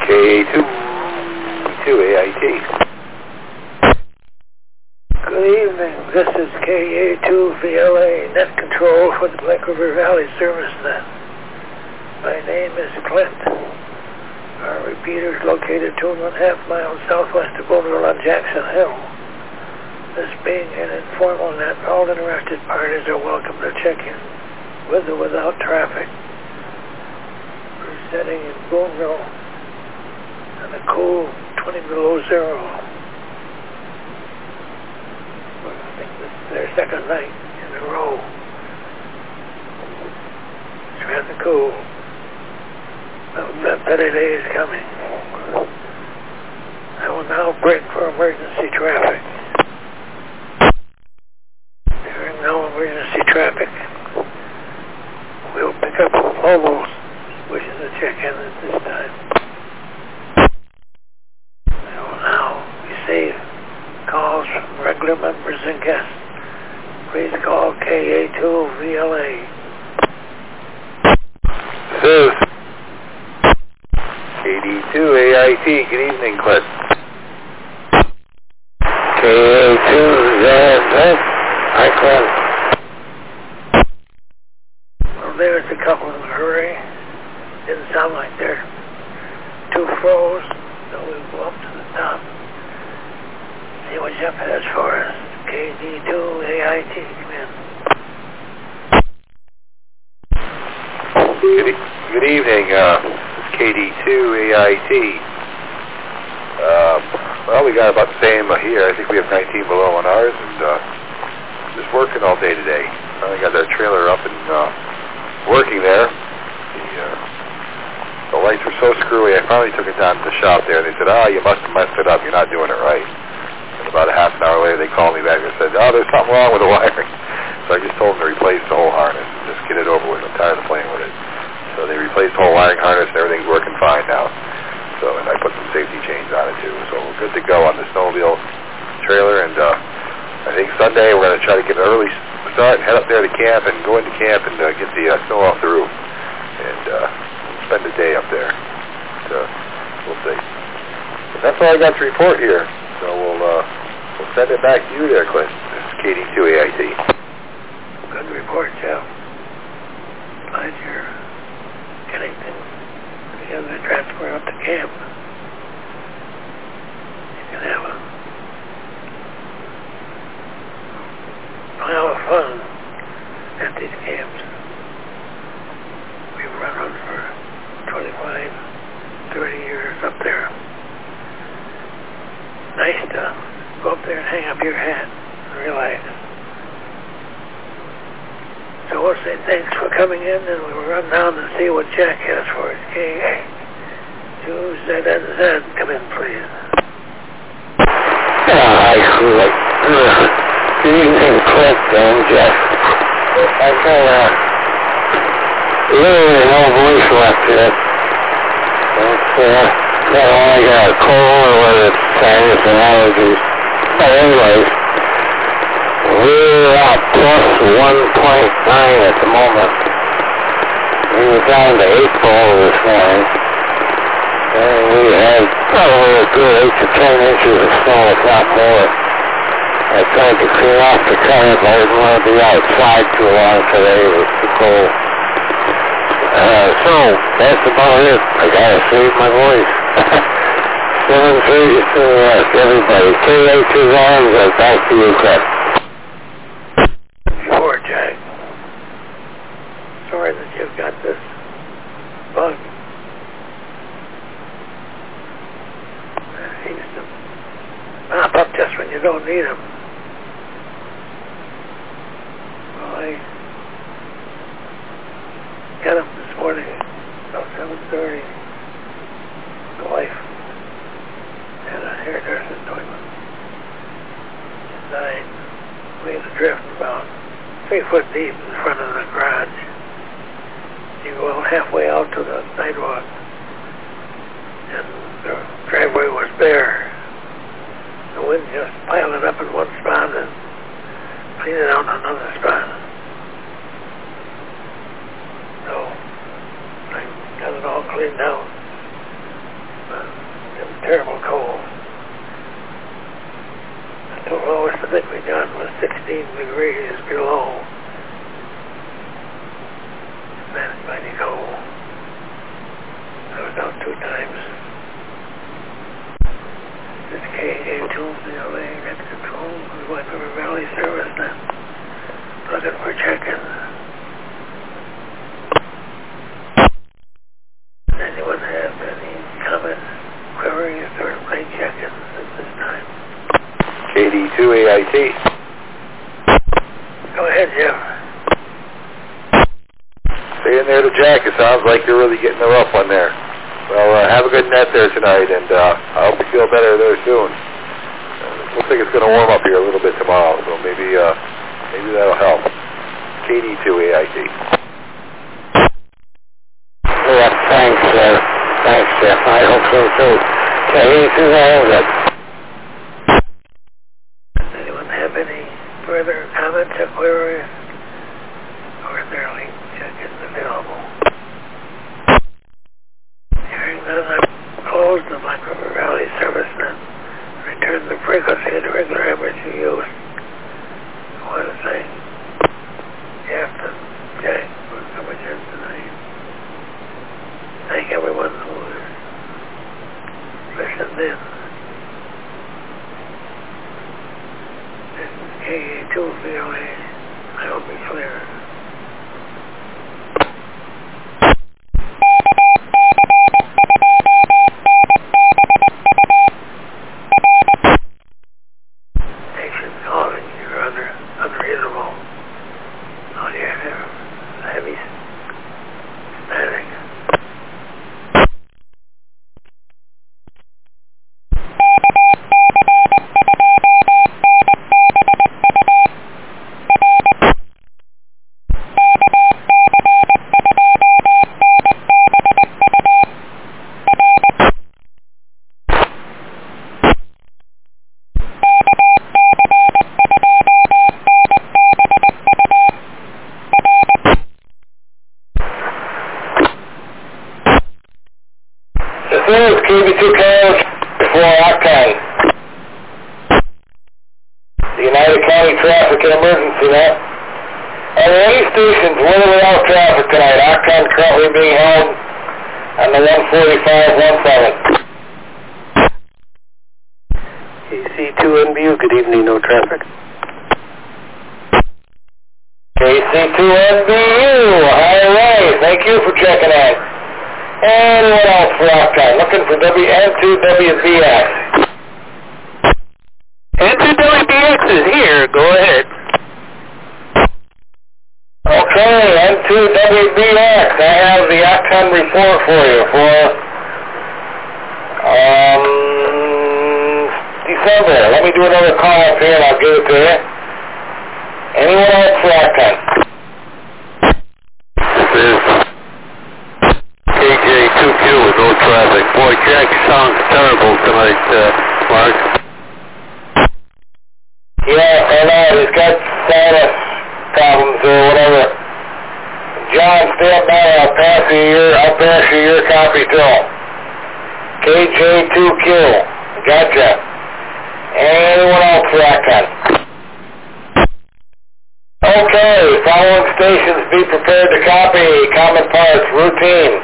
KA2AIT. Good evening. This is KA2VLA Net Control for the Black River Valley Service Net. My name is Clint. Our repeater is located 2.5 miles southwest of Bonneville on Jackson Hill. This being an informal net, all interested parties are welcome to check in with or without traffic. We're setting in Bonneville on a cool 20 below zero. I think this is their second night in a row. It's rather cool. That better day is coming. I will now break for emergency traffic. During no emergency traffic, we'll pick up mobiles wishing to check in at this time. I will now receive calls from regular members and guests. Please call KA2VLA. This is KD2AIT. Good evening, Clint. KA2ZZ. Hi, Clint. Well, there's a couple in a hurry. Didn't sound like they're too froze, so we'll go up to the top. See what Jeff has for us. KD2AIT. Come in. Good evening. KD2AIT. Well, we got about the same here. I think we have 19 below on ours, and just working all day today. Finally got that trailer up and working there. The lights were so screwy, I finally took it down to the shop there, and they said, you must have messed it up. You're not doing it right. And about a half an hour later, they called me back and said, there's something wrong with the wiring. So I just told them to replace the whole harness and just get it over with. I'm tired of playing with it. So they replaced the whole wiring harness, and everything's working fine now. So, and I put some safety chains on it too. So we're good to go on the snowmobile trailer. And I think Sunday we're going to try to get an early start and head up there to camp and go into camp and get the snow off the roof and spend the day up there. So we'll see. But that's all I got to report here. So we'll send it back to you there, Clint. This is KD2AIT. Good report, Jeff. Glad you're getting things together to transfer up to camp. You can have a pile of fun at these camps. We've run them for 25, 30 years up there. Nice to go up there and hang up your hat and relax. So we'll say thanks for coming in, and we'll run down and see what Jack has for us. KA2ZZ. Come in, please. Hi, Clint. Good evening, Clint and Jeff. I've got literally no voice left yet. I only got a cold or whether it's sinus and allergies. But anyways, we're at plus 1.9 at the moment. We were down to 8 below this morning. And we had probably a good 8 to 10 inches of snow, if not more. I tried to clean off the car, but I didn't want to be outside too long today. It was too cold. So, that's about it. I gotta save my voice. 7:30 to the rest, everybody. KA2ZZ, back to you, Clint. Sure, Jack. Sorry that you've got this bug. It seems to pop up just when you don't need them. Well, I got up this morning about 7:30. The wife had a hairdresser's appointment. She died. We had a drift about 3 foot deep in front of the garage. You go halfway out to the sidewalk, and the driveway was bare. The wind just piled it up in one spot and cleaned it out in another spot. So I got it all cleaned out. But terrible cold. The lowest I think we got was 16 degrees below. That's mighty cold. I was out 2 times. This KA2 VLA net control with White River Valley Service net. Looking for check-ins. Anyone have any comments, queries, or plane check-ins at this time? KD2AIT. Go ahead, Jeff. Saying there to Jack, it sounds like you're really getting the rough one there. Well, have a good net there tonight, and I hope you feel better there soon. Looks like it's going to warm up here a little bit tomorrow, so maybe that'll help. KD2AIT. Yeah, thanks, thanks, Jeff. I hope so too. KD2 AIT. Anyone have any further comments or queries? Or is there any check-ins available? Hearing none, I close the Black River Valley Service net. Return the frequency to regular average use. I want to thank Jeff and Jack for coming in tonight. Thank everyone who listened in. This is KA2 VOA. I hope it's clear. Station calling, you're unreasonable. Oh, yeah, heavy static. This is KB2K 4 Octane. The United County Traffic and Emergency Net. Are there any stations with or without traffic tonight? Octane currently being held on the 145-17. KC2NBU, good evening, no traffic. KC2NBU, hi Ray, thank you for checking in. And what else for Octane? Looking for N2WBX. N2WBX is here, go ahead. Okay, N2WBX, I have the Octane report for you for December. Let me do another call up here and I'll give it to you. Anyone else for Octane? This is KJ2Q with no traffic. Boy, Jack sounds terrible tonight, Mark. Yeah, I know. He's got sinus problems or whatever. John, stand by. I'll pass you your copy too. KJ2Q. Gotcha. Anyone else for Octane? Okay, following stations be prepared to copy. Common parts, routine.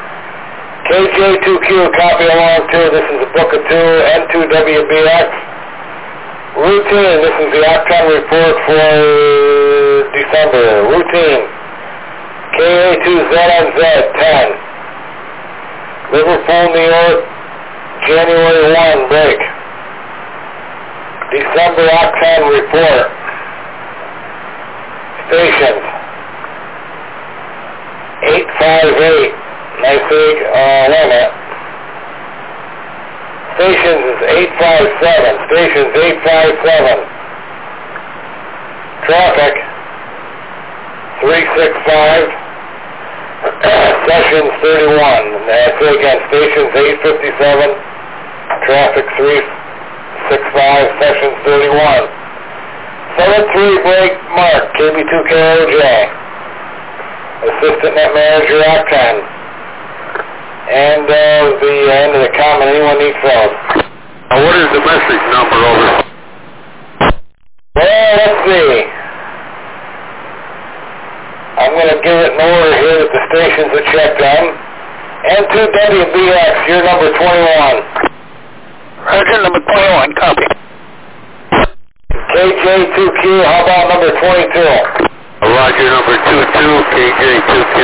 KJ2Q, copy along too. This is a book of 2, N2WBX. Routine, this is the Octane report for December. Routine. KA2ZNZ 10. Liverpool, New York, January 1, break. December Octane report. Stations. 858. Nice big, wait a minute. Stations is 857. Stations 857. Traffic 365. Sessions 31. And I say again, stations 857. Traffic 365. Sessions 31. 7-3 break mark. KB2KOJ. Assistant Net Manager Octane. And the end of the comment, anyone need fellows? What is the message number over? Well, let's see. I'm going to give it in order here that the stations are checked on. N2WBX, you're number 21. Roger, number 21, copy. KJ2Q, how about number 22? Roger, number 22, KJ2Q.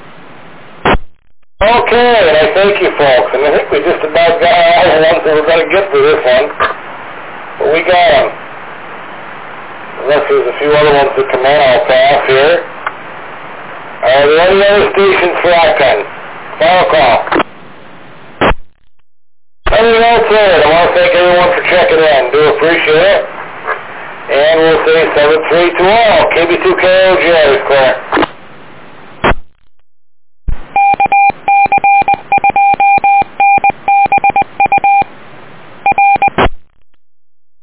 Okay, and I thank you folks, and I think we just about got all the ones that we're going to get for this one. But we got them. Unless there's a few other ones that come in, I'll pass here. Are there any other stations for Octane? Final call. Anything else there? I want to thank everyone for checking in. Do appreciate it. And we'll say 7-3 to all. KB2KOJ is clear.